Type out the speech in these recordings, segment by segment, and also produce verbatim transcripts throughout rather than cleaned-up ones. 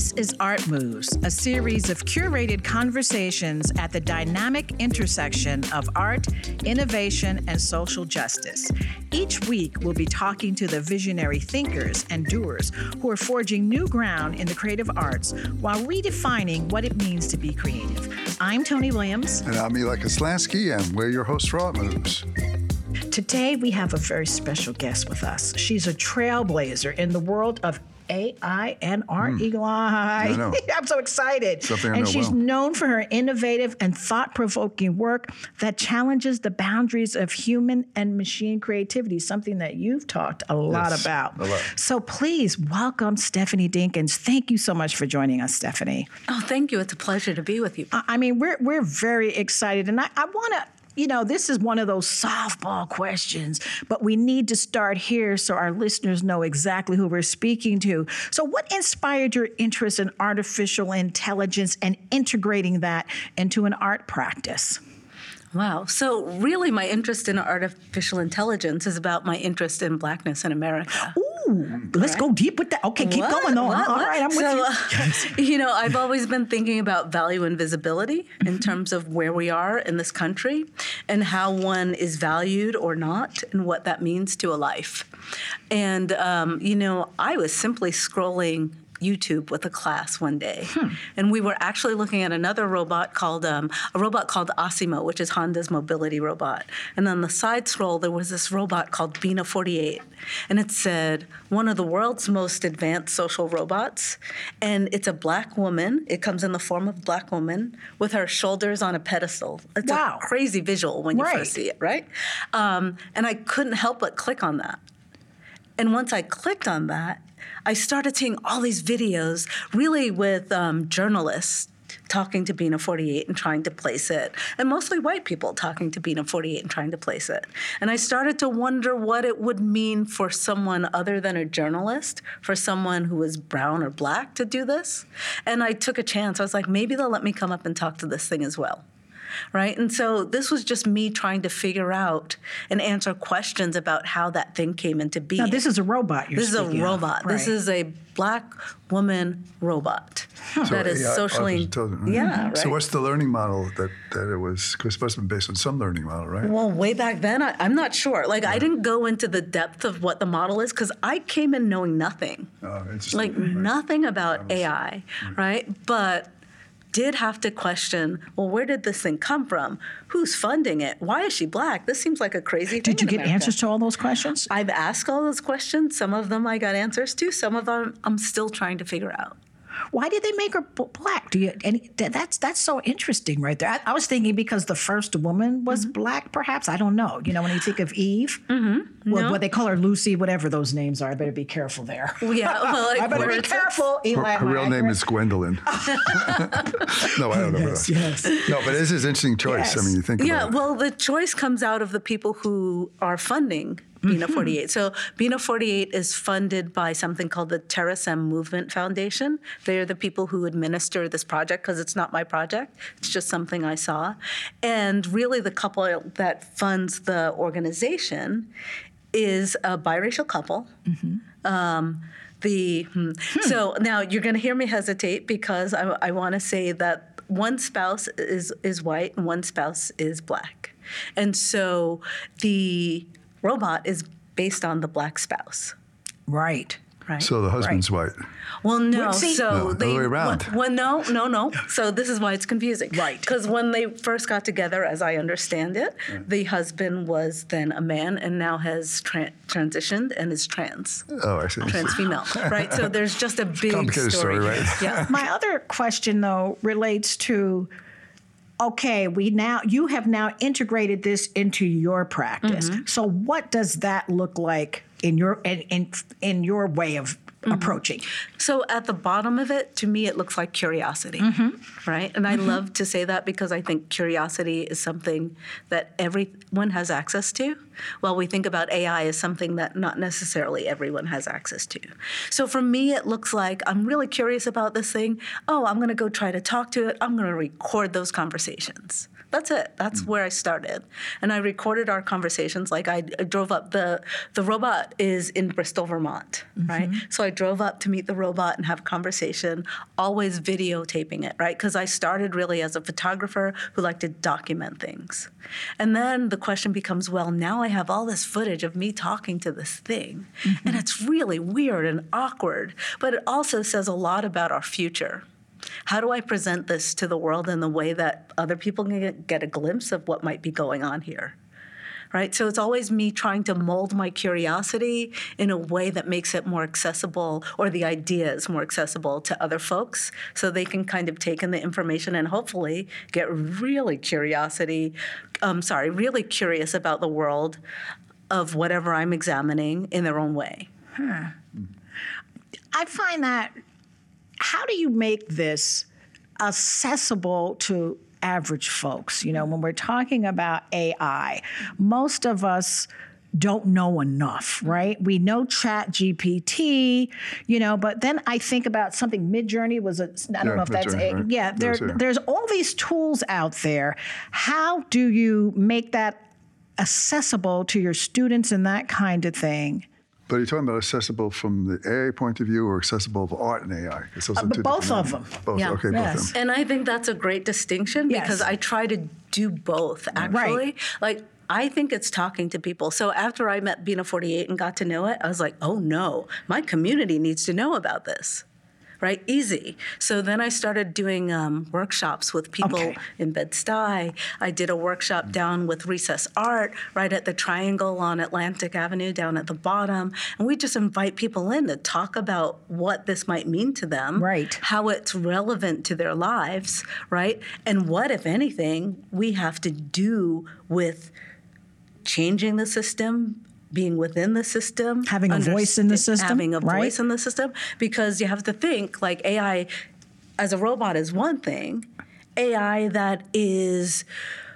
This is Art Moves, a series of curated conversations at the dynamic intersection of art, innovation, and social justice. Each week, we'll be talking to the visionary thinkers and doers who are forging new ground in the creative arts while redefining what it means to be creative. I'm Tony Williams. And I'm Eli Koslansky, and we're your hosts for Art Moves. Today, we have a very special guest with us. She's a trailblazer in the world of A I and art, mm. Eagle Eye. I know. I'm so excited. Something I and know she's well. known for her innovative and thought-provoking work that challenges the boundaries of human and machine creativity, something that you've talked a lot yes, about. A lot. So please welcome Stephanie Dinkins. Thank you so much for joining us, Stephanie. Oh, thank you. It's a pleasure to be with you. I, I mean, we're we're very excited, and I, I want to. You know, this is one of those softball questions, but we need to start here so our listeners know exactly who we're speaking to. So what inspired your interest in artificial intelligence and integrating that into an art practice? Wow. So really my interest in artificial intelligence is about my interest in Blackness in America. Ooh, let's right. go deep with that. Okay, keep what? going on. What? All What? right, I'm so, with you. Uh, you know, I've always been thinking about value and visibility in terms of where we are in this country and how one is valued or not and what that means to a life. And, um, you know, I was simply scrolling YouTube with a class one day. Hmm. And we were actually looking at another robot called, um, a robot called Asimo, which is Honda's mobility robot. And on the side scroll, there was this robot called Bina forty-eight. And it said, one of the world's most advanced social robots. And it's a black woman. It comes in the form of a black woman with her shoulders on a pedestal. It's wow. a crazy visual when you right. first see it, right? Um, and I couldn't help but click on that. And once I clicked on that, I started seeing all these videos really with um, journalists talking to Bina forty-eight and trying to place it, and mostly white people talking to Bina forty-eight and trying to place it. And I started to wonder what it would mean for someone other than a journalist, for someone who was brown or black to do this. And I took a chance. I was like, maybe they'll let me come up and talk to this thing as well. Right? And so this was just me trying to figure out and answer questions about how that thing came into being. Now, this is a robot you're This is a speaking robot. of. This right. is a black woman robot Huh. that So, is yeah, socially... artificial intelligence, right? Yeah, right. So what's the learning model that, that it was? Because it's supposed to be based on some learning model, right? Well, way back then, I, I'm not sure. Like, yeah. I didn't go into the depth of what the model is because I came in knowing nothing. Oh, interesting. Like, right. nothing about was, A I, mm-hmm. right? But did have to question, well, where did this thing come from? Who's funding it? Why is she black? This seems like a crazy thing Did you in get America. answers to all those questions? I've asked all those questions. Some of them I got answers to. Some of them I'm still trying to figure out. Why did they make her b- black? Do you? And that's that's so interesting, right there. I, I was thinking because the first woman was mm-hmm. black, perhaps. I don't know. You know, when you think of Eve, mm-hmm. well, no. what they call her Lucy, whatever those names are. I better be careful there. Yeah, well, like, I better be careful. Eli, Her, her real name is Gwendolyn. No, I don't know. Yes, yes. No, but this is an interesting choice. Yes. I mean, you think yeah, about it. well, the choice comes out of the people who are funding Bina forty-eight. So Bina forty-eight is funded by something called the Terasem Movement Foundation. They're the people who administer this project because it's not my project. It's just something I saw. And really the couple that funds the organization is a biracial couple. Mm-hmm. Um, the hmm. Hmm. So now you're going to hear me hesitate because I, I want to say that one spouse is, is white and one spouse is black. And so the robot is based on the black spouse. Right. Right. So the husband's right. white. Well, no. See, so no, they the other way around. Well, no, no, no. So this is why it's confusing. Right. Because when they first got together, as I understand it, right. the husband was then a man and now has tra- transitioned and is trans. Oh, I see. Trans female. Right. So there's just a big Complicated story, right? Yeah. My other question, though, relates to, okay, we now you have now integrated this into your practice. Mm-hmm. So what does that look like in your in in, in your way of mm-hmm. approaching? So at the bottom of it, to me, it looks like curiosity, mm-hmm. right? And I mm-hmm. love to say that because I think curiosity is something that everyone has access to, while we think about A I as something that not necessarily everyone has access to. So for me, it looks like I'm really curious about this thing. Oh, I'm going to go try to talk to it. I'm going to record those conversations. That's it. That's mm. where I started. And I recorded our conversations. Like I, I drove up, the the robot is in Bristol, Vermont, mm-hmm. right? So I drove up to meet the robot and have a conversation, always videotaping it, right? Because I started really as a photographer who liked to document things. And then the question becomes, well, now I have all this footage of me talking to this thing. Mm-hmm. And it's really weird and awkward, but it also says a lot about our future. How do I present this to the world in the way that other people can get, get a glimpse of what might be going on here? Right? So it's always me trying to mold my curiosity in a way that makes it more accessible, or the ideas more accessible to other folks, so they can kind of take in the information and hopefully get really curiosity, um, sorry, really curious about the world of whatever I'm examining in their own way. Huh. I find that, how do you make this accessible to average folks? You know, when we're talking about A I, most of us don't know enough, right? We know Chat G P T, you know, but then I think about something, Midjourney was a, I don't yeah, know if that's, Midjourney, a, right? yeah, there, Yes, yeah. there's all these tools out there. How do you make that accessible to your students and that kind of thing? But are you talking about accessible from the A I point of view or accessible of art and A I? It's also Uh, two both different- of them. Both, Yeah. okay, Yes. both of them. And I think that's a great distinction, because Yes. I try to do both, actually. Like, I think it's talking to people. So after I met Bina forty-eight and got to know it, I was like, oh no, my community needs to know about this. Right? Easy. So then I started doing um, workshops with people Okay. in Bed-Stuy. I did a workshop down with Recess Art right at the Triangle on Atlantic Avenue down at the bottom. And we just invite people in to talk about what this might mean to them, Right. how it's relevant to their lives, right? And what, if anything, we have to do with changing the system, being within the system, Having a voice in the understa- system, having a right? voice in the system, because you have to think, like, A I as a robot is one thing. A I that is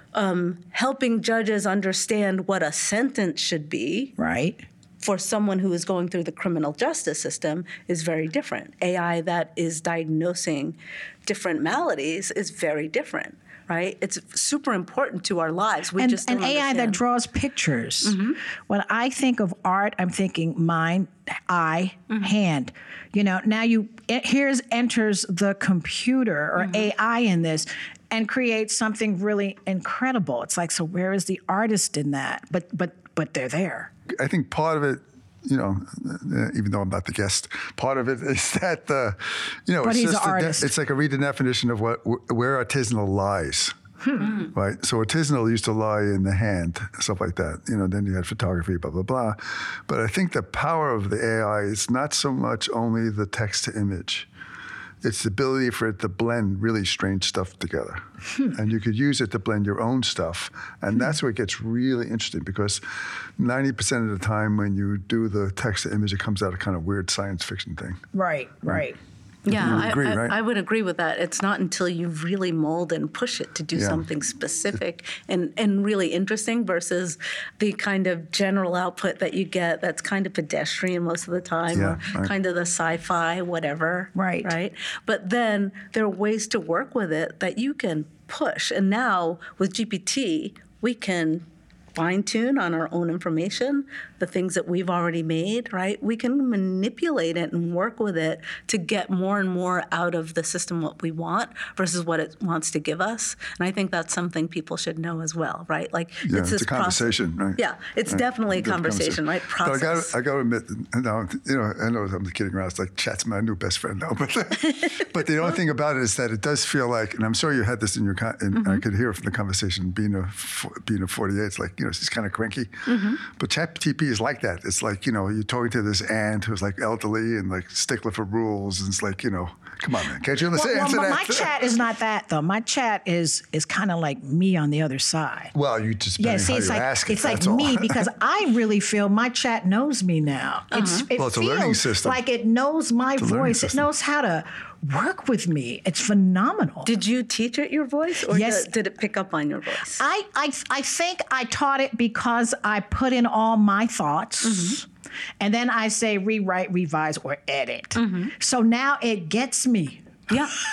um, helping judges understand what a sentence should be Right. for someone who is going through the criminal justice system is very different. A I that is diagnosing different maladies is very different. Right? It's super important to our lives. We and, just don't and A I that understand. draws pictures. Mm-hmm. When I think of art, I'm thinking mind, eye, Mm-hmm. hand. You know, now you it, here's enters the computer or Mm-hmm. A I in this and creates something really incredible. It's like, so where is the artist in that? But but but they're there. I think part of it, you know, uh, even though I'm not the guest, part of it is that, uh, you know, But it's he's just an a de- artist. it's like a redefinition of what where artisanal lies. Hmm. Right. So artisanal used to lie in the hand, stuff like that. You know, then you had photography, blah, blah, blah. But I think the power of the A I is not so much only the text to image. It's the ability for it to blend really strange stuff together. Hmm. And you could use it to blend your own stuff. And hmm. that's where it gets really interesting, because ninety percent of the time when you do the text to image, it comes out a kind of weird science fiction thing. Right, right. Yeah, You would I, agree, I, right? I would agree with that. It's not until you really mold and push it to do Yeah. something specific and, and really interesting versus the kind of general output that you get that's kind of pedestrian most of the time, Yeah, or right. kind of the sci-fi, whatever. Right. Right. But then there are ways to work with it that you can push. And now with G P T, we can fine-tune on our own information, the things that we've already made, right? We can manipulate it and work with it to get more and more out of the system what we want versus what it wants to give us. And I think that's something people should know as well, right? Like, Yeah, it's it's this a conversation, process. right? Yeah, it's Right. definitely a Good conversation, right? Process. But I got I got to admit, no, you know, I know I'm kidding around. It's like chat's my new best friend now. But but the only thing about it is that it does feel like, and I'm sure you had this in your, con- and Mm-hmm. I could hear it from the conversation. Being a being a forty-eight, it's like, you know, she's kind of cranky. Mm-hmm. But ChatGPT is like that. It's like, you know, you're talking to this aunt who's like elderly and like stickler for rules, and it's like, you know, come on, man, can't you Well, understand? well, answer my that? chat is not that though. My chat is is kind of like me on the other side. Well, you just Yeah, depending see, how it's you're like asking, it's like that's all. me because I really feel my chat knows me now. It's it Well, it's a feels learning system. like it knows my a learning voice. It system. knows how to work with me. It's phenomenal. Did you teach it your voice, or Yes. did, did it pick up on your voice? I, I I think I taught it because I put in all my thoughts. Mm-hmm. And then I say rewrite, revise, or edit. Mm-hmm. So now it gets me. Yeah.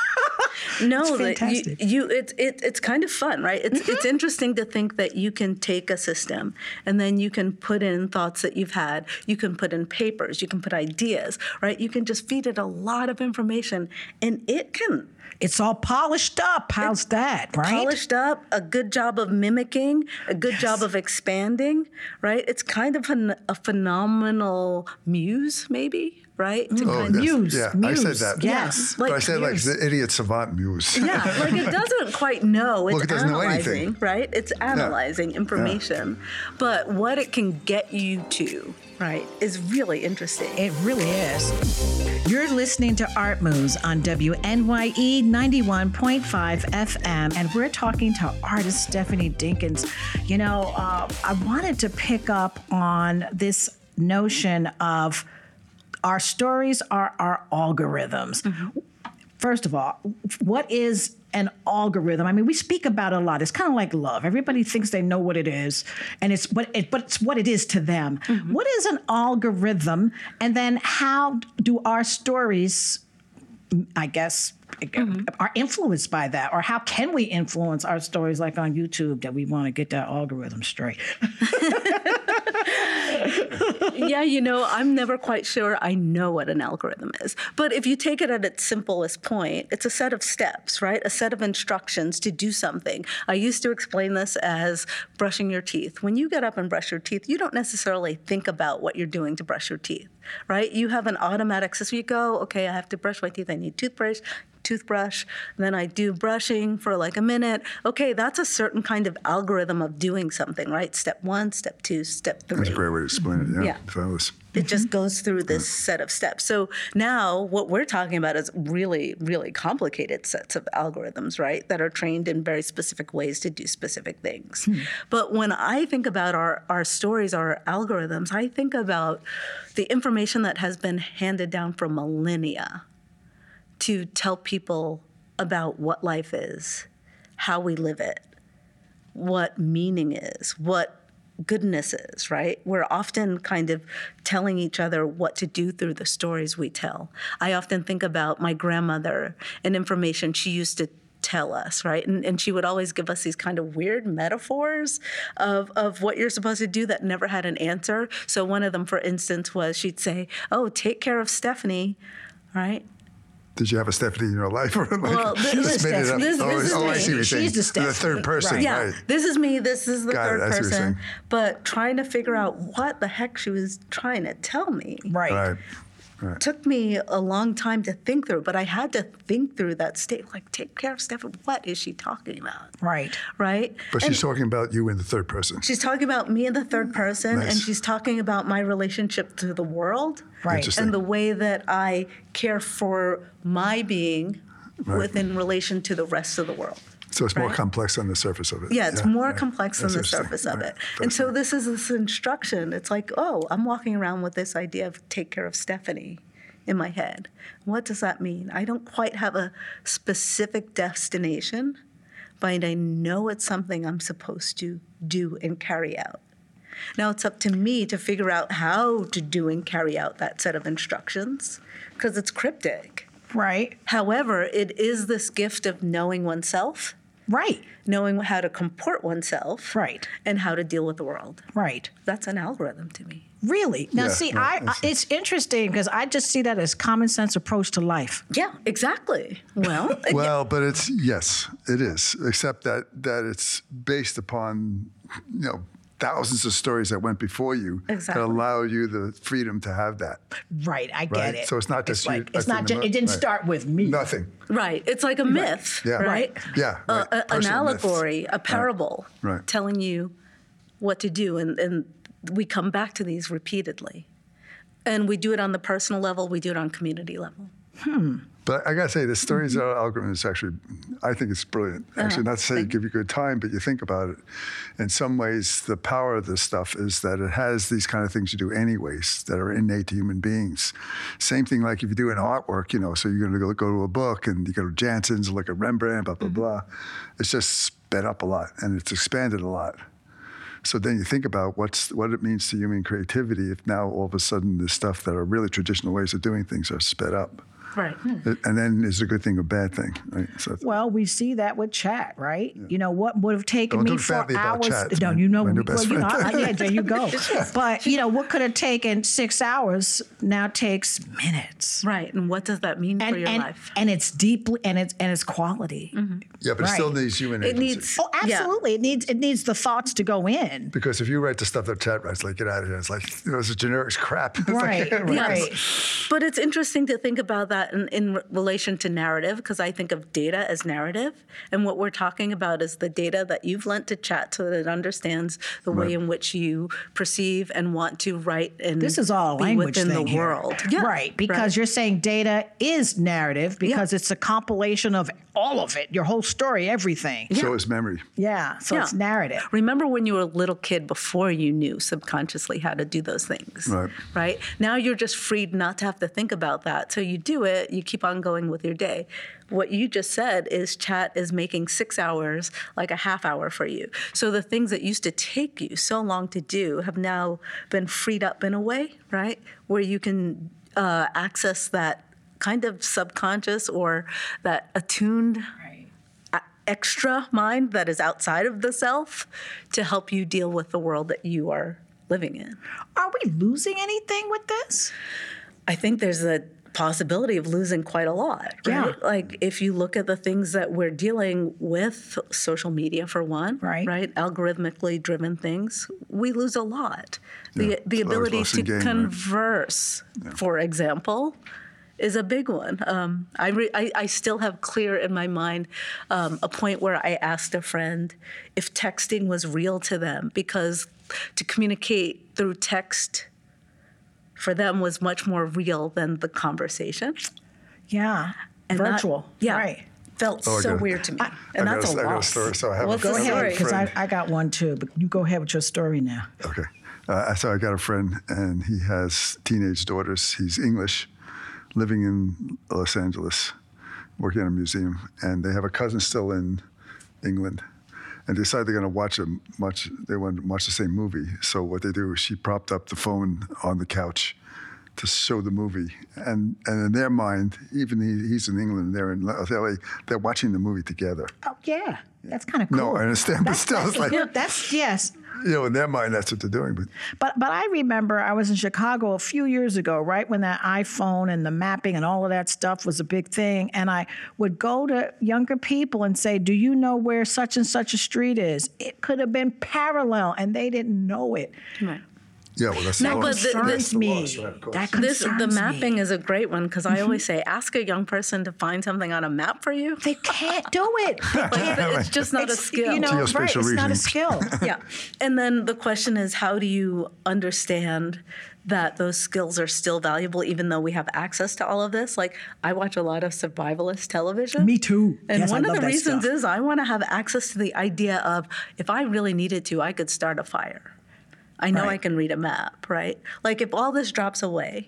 No, It's that fantastic. you, you it, it, it's kind of fun, right? It's Mm-hmm. it's interesting to think that you can take a system and then you can put in thoughts that you've had. You can put in papers. You can put ideas, right? You can just feed it a lot of information, and it can It's all polished up. How's that, right? polished up, a good job of mimicking, a good job of expanding, right? It's kind of an, a phenomenal muse, maybe, right? To Oh, kind of- yes. Muse, Yeah, I muse, said that. yes. But I Like, said like muse. the idiot savant muse. Yeah, like it doesn't quite know. It's Look, it doesn't know analyzing, anything. right? It's analyzing information. But what it can get you to, right, is really interesting. It really is. You're listening to Art Moves on W N Y E ninety-one point five F M, and we're talking to artist Stephanie Dinkins. You know, uh, I wanted to pick up on this notion of our stories are our algorithms. First of all, what is an algorithm? I mean, we speak about it a lot. It's kind of like love. Everybody thinks they know what it is, and it's what it, but it's what it is to them. What is an algorithm? And then how do our stories, I guess, are influenced by that? Or how can we influence our stories, like on YouTube, that we want to get that algorithm straight? Yeah, you know, I'm never quite sure I know what an algorithm is. But if you take it at its simplest point, it's a set of steps, right? A set of instructions to do something. I used to explain this as brushing your teeth. When you get up and brush your teeth, you don't necessarily think about what you're doing to brush your teeth, right? You have an automatic system. You go, okay, I have to brush my teeth. I need toothbrush. toothbrush, then I do brushing for like a minute. Okay, that's a certain kind of algorithm of doing something, right? Step one, step two, step three. That's a great way to explain it. Yeah. Yeah. Fabulous. It just goes through this set of steps. So now what we're talking about is really, really complicated sets of algorithms, right? That are trained in very specific ways to do specific things. But when I think about our, our stories, our algorithms, I think about the information that has been handed down for millennia to tell people about what life is, how we live it, what meaning is, what goodness is, right? We're often kind of telling each other what to do through the stories we tell. I often think about my grandmother and information she used to tell us, right? And, and she would always give us these kind of weird metaphors of, of what you're supposed to do that never had an answer. So one of them, for instance, was she'd say, oh, take care of Stephanie, right? Did you have a Stephanie in your life? Or like, Well, this you is just made it up? Stephanie. This- oh, this is oh, I me. see what you're She's saying. the Stephanie. third person, Right. Yeah, right. this is me, this is the Got it, third I see what you're person. saying. But trying to figure out what the heck she was trying to tell me. Right. Right. Right. Took me a long time to think through, but I had to think through that state. Like, take care of Stephanie. What is she talking about? Right. Right? But And she's talking about you in the third person. she's talking about me in the third person, Nice. and she's talking about my relationship to the world. Right. Interesting. And the way that I care for my being Right. within relation to the rest of the world. So it's more right. complex on the surface of it. Yeah, it's more right. complex than That's the interesting. surface of Right. it. And so Fascinating. this is this instruction. It's like, oh, I'm walking around with this idea of take care of Stephanie in my head. What does that mean? I don't quite have a specific destination, but I know it's something I'm supposed to do and carry out. Now it's up to me to figure out how to do and carry out that set of instructions, because it's cryptic. Right. However, it is this gift of knowing oneself, Right. knowing how to comport oneself, Right. and how to deal with the world. Right. That's an algorithm to me. Really? Now, Yeah, see, right, I, I I see. it's interesting because I just see that as common sense approach to life. Yeah, exactly. Well, Well, but it's, yes, it is, except that, that it's based upon, you know, thousands of stories that went before you Exactly. that allow you the freedom to have that. Right. I get Right. it. So it's not just you like, it's left in not the just, mo- it didn't right. start with me. Nothing. right. It's like a myth, Yeah. right? Yeah. A- right. a- an Personal myths. allegory, a parable, Right. telling you what to do. And, and we come back to these repeatedly. And we do it on the personal level, we do it on community level. But I gotta say, the stories mm-hmm. algorithm is actually, I think it's brilliant. Actually, not to say you give you good time, but you think about it. In some ways, the power of this stuff is that it has these kind of things you do anyways that are innate to human beings. Same thing like if you do an artwork, you know, so you're gonna go, go to a book and you go to Jansen's, look at Rembrandt, blah, blah, Mm-hmm. blah. It's just sped up a lot and it's expanded a lot. So then you think about what's what it means to human creativity if now all of a sudden the stuff that are really traditional ways of doing things are sped up. Right. And then is it a good thing or bad thing? Right? So it's- Well, we see that with chat, right? You know, what would have taken Don't me talk for badly about hours. chat. It's no, my- you know, my new well, best you know, friend. I- yeah, there you go. But you know, what could have taken six hours now takes minutes. Right. And what does that mean And for your and, life? and it's deeply and it's and it's quality. yeah, but it still Right. needs human It agency. needs Oh, absolutely. It needs it needs the thoughts to go in. Because if you write the stuff that chat writes, like, get out of here. It's like, you know, it's a generic crap. It's Right. like, Right. But it's interesting to think about that in, in relation to narrative, because I think of data as narrative. And what we're talking about is the data that you've lent to chat so that it understands the way Right. in which you perceive and want to write and This is all a be language within thing the here. world. Yeah. Right, because Right. you're saying data is narrative because it's a compilation of all of it, your whole story, everything. Yeah, So is memory. so it's Yeah. narrative. Remember when you were a little kid before you knew subconsciously how to do those things, Right. right? Now you're just freed not to have to think about that. So you do it, you keep on going with your day. What you just said is chat is making six hours like a half hour for you. So the things that used to take you so long to do have now been freed up in a way, right? Where you can uh, access that kind of subconscious or that attuned a- extra mind that is outside of the self to help you deal with the world that you are living in. Are we losing anything with this? I think there's a possibility of losing quite a lot, right? Yeah. Like if you look at the things that we're dealing with, social media for one, Right. right? Algorithmically driven things, we lose a lot. The Yeah, the it's a large ability loss to in gain, right? converse, for example, is a big one. Um, I, re- I I still have clear in my mind um, a point where I asked a friend if texting was real to them, because to communicate through text for them was much more real than the conversation. Yeah, And that- virtual. yeah, right. felt Oh, I so got- weird to me, I and got that's a, a I got a loss. story. So I have What's a the Go friend- ahead, because I, friend. I got one too. But you go ahead with your story now. Okay. Uh, so I got a friend, and he has teenage daughters. He's English, living in Los Angeles, working at a museum, and they have a cousin still in England. And they decided they're going to watch a watch. They want to watch the same movie. So what they do is she propped up the phone on the couch to show the movie, and and in their mind, even he, he's in England, they're in L A, they're watching the movie together. Oh yeah, that's kind of cool. No, I understand, but That's, still, that's, it's like, good. That's yes. you know, in their mind, that's what they're doing. But But but I remember I was in Chicago a few years ago, right when that iPhone and the mapping and all of that stuff was a big thing. And I would go to younger people and say, "Do you know where such and such a street is?" It could have been parallel, and they didn't know it. Right. yeah, well, that's No, the but loss. the- Concerns the- me. loss, right, of course. That This concerns the mapping me. is a great one, because I always say, ask a young person to find something on a map for you. They can't do it. Like, it's just not a It's, skill. You know, Geospatial right? It's not a reasoning. skill. Yeah. And then the question is, how do you understand that those skills are still valuable even though we have access to all of this? Like, I watch a lot of survivalist television. Me too. And Yes, I one of love the that reasons stuff. is I want to have access to the idea of, if I really needed to, I could start a fire. I know I Right. can read a map, right? Like, if all this drops away,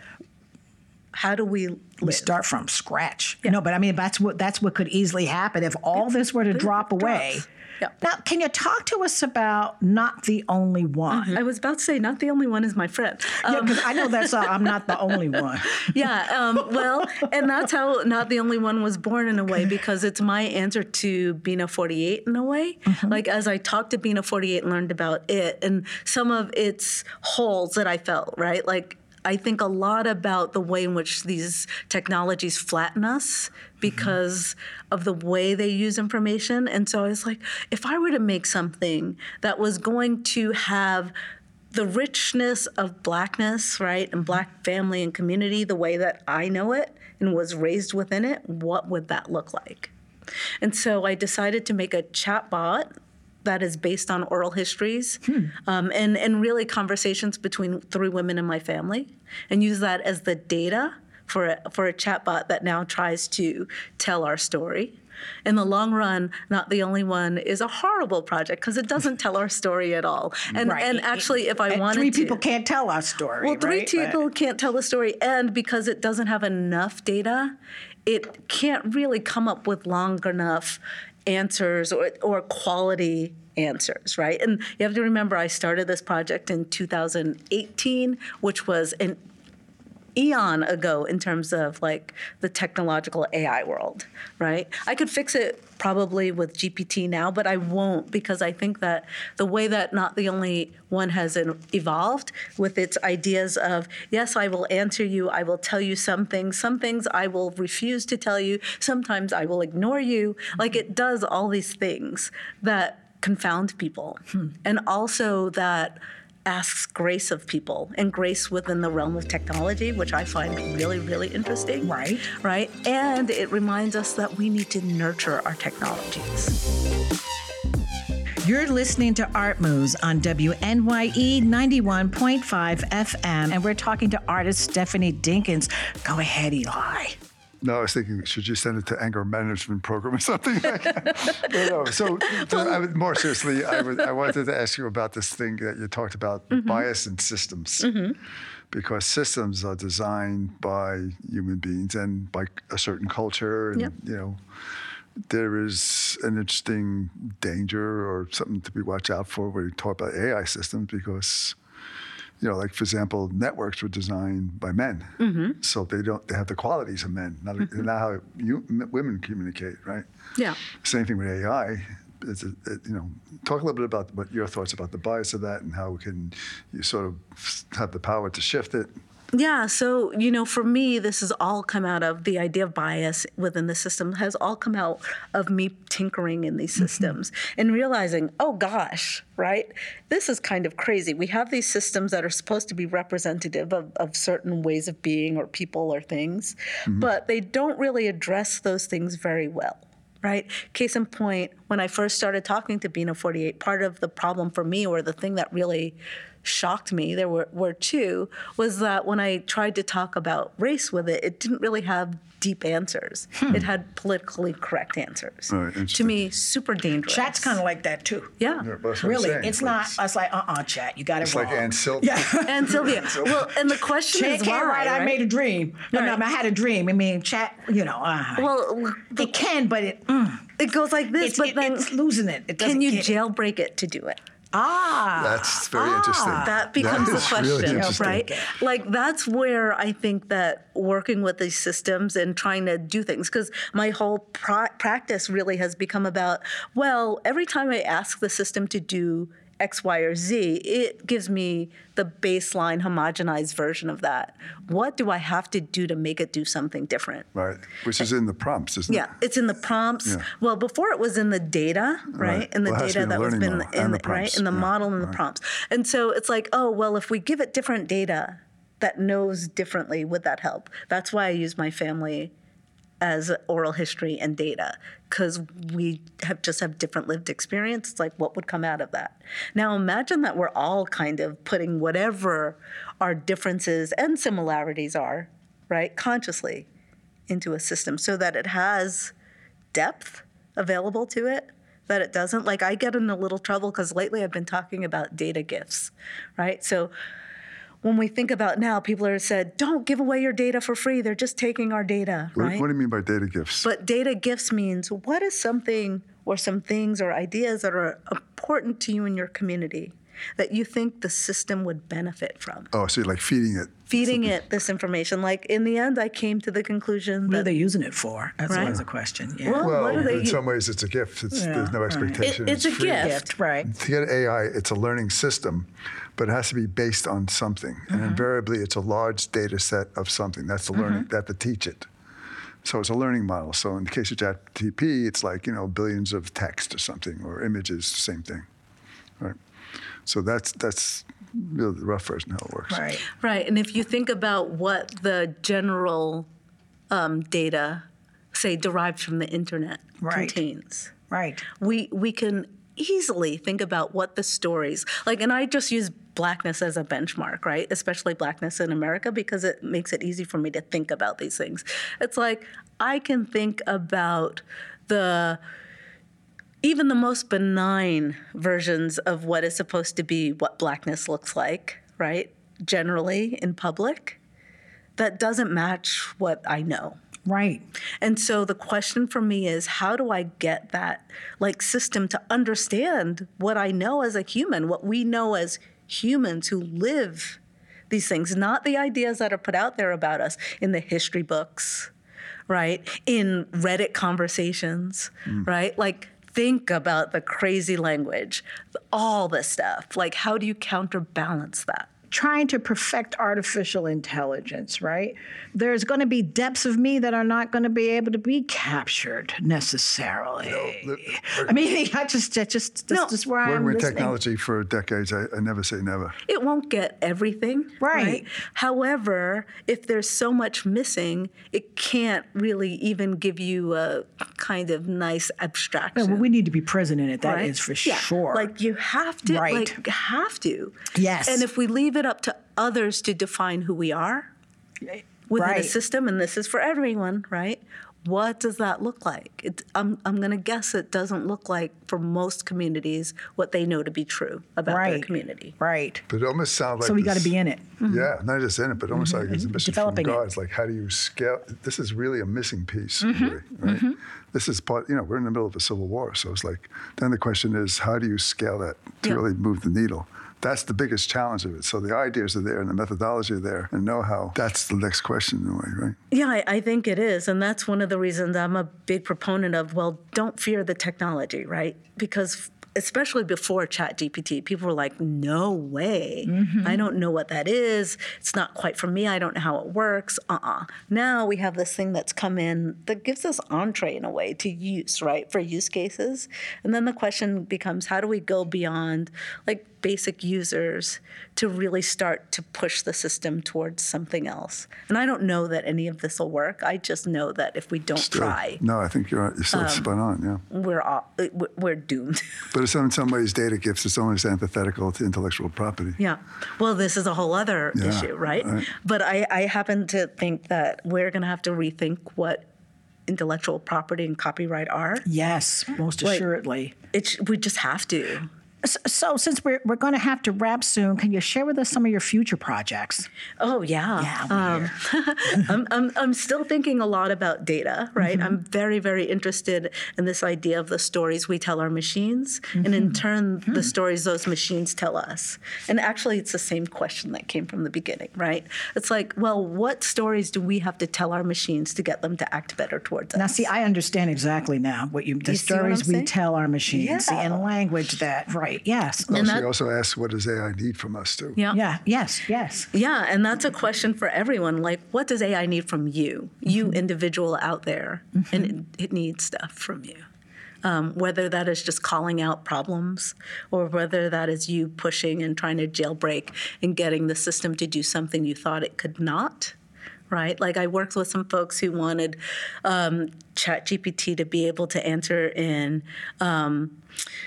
how do we live? We start from scratch. No, but I mean that's what that's what could easily happen if all this were to drop away. drops. Yeah. Now, can you talk to us about Not the Only One? I was about to say, not the only one is my friend. Um, Yeah, because I know that's uh, I'm not the only one. yeah, um, well, and that's how Not the Only One was born in a way, because it's my answer to Bina forty-eight in a way. Like, as I talked to Bina forty-eight and learned about it and some of its holes that I felt, right? Like, I think a lot about the way in which these technologies flatten us because of the way they use information. And so I was like, if I were to make something that was going to have the richness of Blackness, right, and Black family and community, the way that I know it and was raised within it, what would that look like? And so I decided to make a chatbot that is based on oral histories um, and, and really conversations between three women in my family, and use that as the data for a, for a chatbot that now tries to tell our story. In the long run, Not the Only One is a horrible project because it doesn't tell our story at all. And Right. and actually, if I And wanted three to, people can't tell our story. well, three right? But- people can't tell the story, and because it doesn't have enough data, it can't really come up with long enough answers or or quality answers, right? And you have to remember, I started this project in two thousand eighteen, which was an eon ago in terms of like the technological A I world, right? I could fix it probably with G P T now, but I won't, because I think that the way that Not the Only One has evolved with its ideas of, yes, I will answer you, I will tell you some things, some things I will refuse to tell you, sometimes I will ignore you. Like, it does all these things that confound people, hmm. and also that asks grace of people, and grace within the realm of technology, which I find really, really interesting. Right. Right. And it reminds us that we need to nurture our technologies. You're listening to Art Moves on W N Y E ninety-one point five F M, and we're talking to artist Stephanie Dinkins. Go ahead, Eli. No, I was thinking, should you send it to anger management program or something? no, so, so I would, more seriously, I, would, I wanted to ask you about this thing that you talked about, mm-hmm. bias in systems. Mm-hmm. Because systems are designed by human beings and by a certain culture. And, yep. you know, there is an interesting danger or something to be watched out for when you talk about A I systems, because you know, like, for example, networks were designed by men, mm-hmm. so they don't they have the qualities of men, not, mm-hmm. not how you, women communicate, right? Yeah. Same thing with A I. It's a, it, you know, talk a little bit about what your thoughts about the bias of that and how can you sort of have the power to shift it. Yeah, so, you know, for me, this has all come out of the idea of bias within the system has all come out of me tinkering in these systems mm-hmm. and realizing, oh, gosh, right? This is kind of crazy. We have these systems that are supposed to be representative of, of certain ways of being or people or things, mm-hmm. but they don't really address those things very well. Right? Case in point, when I first started talking to Bina forty-eight, part of the problem for me, or the thing that really shocked me, there were, were two, was that when I tried to talk about race with it, it didn't really have deep answers. Hmm. It had politically correct answers. Oh, to me, super dangerous. Chat's kind of like that, too. Yeah. yeah that's what really. I'm saying. It's not, it's like, uh-uh, Chat, you got it it's wrong. It's like Ann Sylvia. Yeah. Ann Sylvia. Well, and the question Chat is why, can't write, right? I made a dream. No, right. no, I had a dream. I mean, Chat, you know. Uh, well, it can, but it... Mm. It goes like this, it's, but it, then... It's losing it. It can you get jailbreak it. it to do it? Ah. That's very ah, interesting. That becomes that the question, really right? Like, that's where I think that working with these systems and trying to do things, because my whole pra- practice really has become about, well, every time I ask the system to do X, Y, or Z, it gives me the baseline homogenized version of that. What do I have to do to make it do something different? Right, which is in the prompts, isn't yeah, it? Yeah, it's in the prompts. Yeah. Well, before it was in the data, right? right. In the well, data that was been in the, the right in the yeah. model and the right. prompts. And so it's like, oh, well, if we give it different data that knows differently, would that help? That's why I use my family as oral history and data, because we have just have different lived experience. It's like, what would come out of that? Now imagine that we're all kind of putting whatever our differences and similarities are, right, consciously into a system so that it has depth available to it, that it doesn't. Like, I get in a little trouble because lately I've been talking about data gifts, right? So when we think about now, people are said, don't give away your data for free. They're just taking our data, what, right? What do you mean by data gifts? But data gifts means what is something or some things or ideas that are important to you in your community that you think the system would benefit from? Oh, so you're like feeding it. Feeding it this information. Like, in the end, I came to the conclusion what that... What are they using it for? That's right? always a question. Yeah. Well, Well, what are they in u- some ways, it's a gift. It's, Yeah, there's no right. expectation. It, it's, a free. gift. Gift, right. To get A I, it's a learning system, but it has to be based on something. Mm-hmm. And invariably, it's a large data set of something. That's the mm-hmm. learning, that to teach it. So it's a learning model. So in the case of ChatGPT, it's like, you know, billions of text or something, or images, same thing, right? So that's that's really the rough version of how it works. Right. Right. And if you think about what the general um, data, say, derived from the internet Right. contains, Right. we we can easily think about what the stories, like, and I just use Blackness as a benchmark, right? Especially Blackness in America, because it makes it easy for me to think about these things. It's like, I can think about the even the most benign versions of what is supposed to be what Blackness looks like, right? Generally in public, that doesn't match what I know. Right. And so the question for me is, how do I get that like system to understand what I know as a human, what we know as humans who live these things, not the ideas that are put out there about us in the history books, right? In Reddit conversations, mm. right? Like, think about the crazy language, all this stuff. Like, how do you counterbalance that? Trying to perfect artificial intelligence, right? There's going to be depths of me that are not going to be able to be captured necessarily. No, I mean, I just, I just, that's no, just where I'm with listening. technology for decades, I, I never say never. It won't get everything, right. right? However, if there's so much missing, it can't really even give you a kind of nice abstraction. Yeah, well, we need to be present in it. That right? is for yeah. sure. Like you have to, right. like have to. Yes. And if we leave it up to others to define who we are within right. a system, and this is for everyone, right? What does that look like? It, I'm I'm going to guess it doesn't look like for most communities what they know to be true about right. their community. Right. But it almost sounds like so we got to be in it. Mm-hmm. Yeah, not just in it, but almost mm-hmm. like it's a mission from God. It. It's like, how do you scale? This is really a missing piece, mm-hmm. really, right? Mm-hmm. This is part. You know, we're in the middle of a civil war, so it's like then the question is, how do you scale that to yeah. really move the needle? That's the biggest challenge of it. So the ideas are there and the methodology are there and know-how. That's the next question in a way, right? Yeah, I, I think it is. And that's one of the reasons I'm a big proponent of, well, don't fear the technology, right? Because especially before ChatGPT, people were like, no way. Mm-hmm. I don't know what that is. It's not quite for me. I don't know how it works. Uh-uh. Now we have this thing that's come in that gives us entree in a way to use, right, for use cases. And then the question becomes, how do we go beyond, like, basic users to really start to push the system towards something else? And I don't know that any of this will work. I just know that if we don't still, try, no, I think you're, you're still um, spot on. Yeah, we're all, we're doomed. But it's in some ways data gifts. It's almost antithetical to intellectual property. Yeah. Well, this is a whole other yeah, issue, right? right? But I, I happen to think that we're going to have to rethink what intellectual property and copyright are. Yes, most like, assuredly. It's we just have to. So since we're we're going to have to wrap soon, can you share with us some of your future projects? Oh, yeah. Yeah, um, I'm, I'm, I'm still thinking a lot about data, right? Mm-hmm. I'm very, very interested in this idea of the stories we tell our machines, mm-hmm. and in turn, mm-hmm. the stories those machines tell us. And actually, it's the same question that came from the beginning, right? It's like, well, what stories do we have to tell our machines to get them to act better towards us? Now, see, I understand exactly now what you, the you stories we saying? tell our machines, yeah. see, in language that, right. Yes. Well, and she that, also asks, what does A I need from us, too? Yeah. Yeah. Yes. Yes. Yeah. And that's a question for everyone. Like, what does A I need from you, mm-hmm. you individual out there? Mm-hmm. And it, it needs stuff from you. Um, whether that is just calling out problems or whether that is you pushing and trying to jailbreak and getting the system to do something you thought it could not. Right? Like I worked with some folks who wanted um, ChatGPT to be able to answer in, um,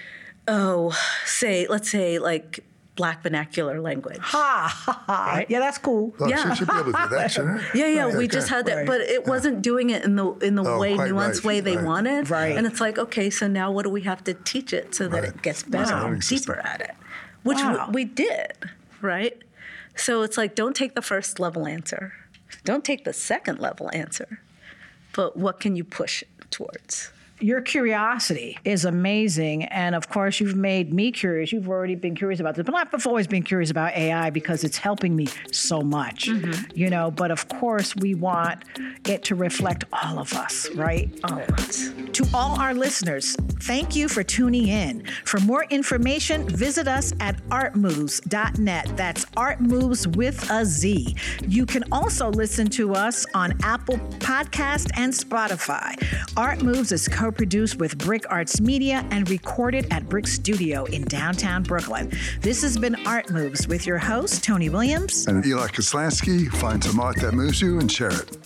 oh, say, let's say like Black vernacular language. Ha, ha, ha. Right? Yeah, that's cool. Well, yeah. she should be able to do that, shouldn't it? Yeah, yeah, right, we okay. just had that, right. but it wasn't doing it in the in the oh, way, nuanced right. way they right. wanted. Right. And it's like, okay, so now what do we have to teach it so that right. it gets better, Wow. and deeper at it? Which Wow. we, we did, right? So it's like, don't take the first level answer. Don't take the second level answer. But what can you push it towards? Your curiosity is amazing. And of course, you've made me curious. You've already been curious about this. But I've always been curious about A I because it's helping me so much, mm-hmm. you know. But of course, we want it to reflect all of us, right? All of us. To all our listeners, thank you for tuning in. For more information, visit us at art moves dot net. That's Art Moves with a Z. You can also listen to us on Apple Podcast and Spotify. Art Moves is co produced with Brick Arts Media and recorded at Brick Studio in downtown Brooklyn. This has been Art Moves with your host, Tony Williams. And Eli Koslansky. Find some art that moves you and share it.